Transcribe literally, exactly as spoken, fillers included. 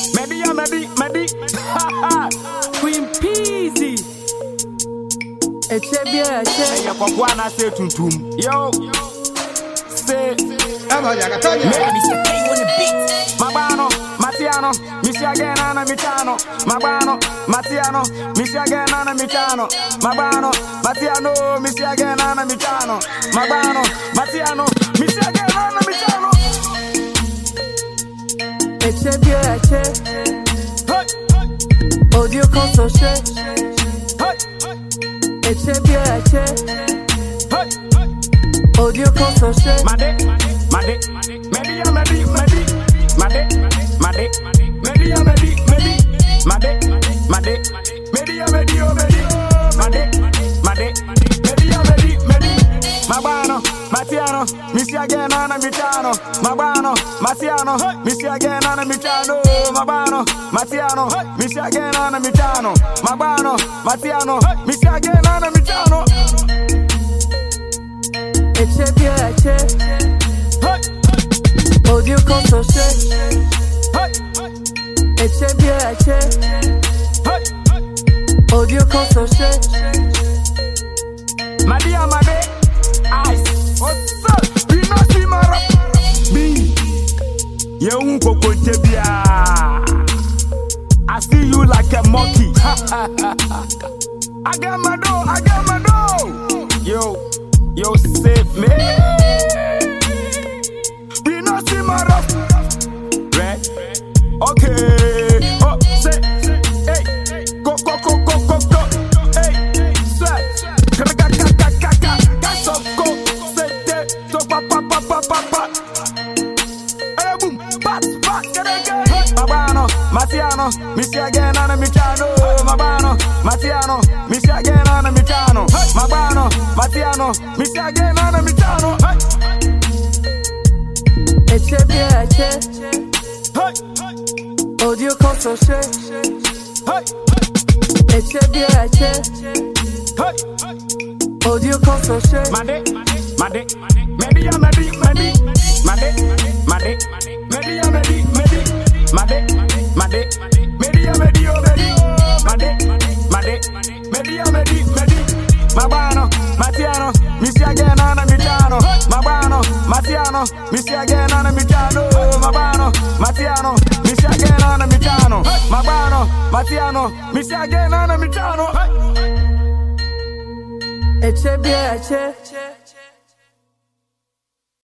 Medi, Medi, Medi. Queen Peasy. Eche bia eche. Hey, kwa kwana say tuntum. Yo. Say. Ema yaga tanya. mister K on the beat. Mabano, Matiano, Misha Genana Mitano. Mabano, Matiano, Misha Genana Mitano. Mabano, Matiano, Misha Genana Mitano. Mabano, Matiano, Misha Genana Mitano. Eche bia eche. Hey. Audio console share. Hey. Eche bia eche. Hey. Audio console share. Made, Made, Medi, Medi, Medi. Made, Made, Medi, Medi, Medi. Made, Made, Medi, Medi, Medi. Made, Made, Medi, Medi, Medi. Mabano, Matiano, Misha Genana Mitano. Mabano, Matiano, Misha Genana Mitano. Mabano, Matiano, Misha Genana Mitano. Mabano, Matiano, Misha Genana Mitano. Eche bia eche. Hey. Audio console share. Hey. Eche bia eche. Hey. Audio console share. Madia Made, ice. What's up? We not see my rap. Me, you won't go Tebia. I see you like a monkey. I got my dough, I got my dough. Yo, yo, save me. We not see my rap. Right? Okay. Oh, say, hey, go, go, go, go, go, go. Hey, sweat. Mabano, Matiano, Misha Genana Mitano. Mabano, Matiano, Misha Genana Mitano. Mabano, Matiano, Misha Genana Mitano. Eche bia eche. Audio console share. Eche bia eche. Audio console share. Made, Made, Medi, Medi, Medi. Made, Made, Medi, Medi, Medi. Made, Made, Medi, Medi, Medi. Made, Made, Medi, Medi, Medi. Mabano, Matiano, Misha Genana Mitano. Mabano, Matiano, Misha Genana Mitano. Mabano, Matiano, Misha Genana Mitano. Mabano, Matiano, Misha Genana Mitano. Eche bia eche.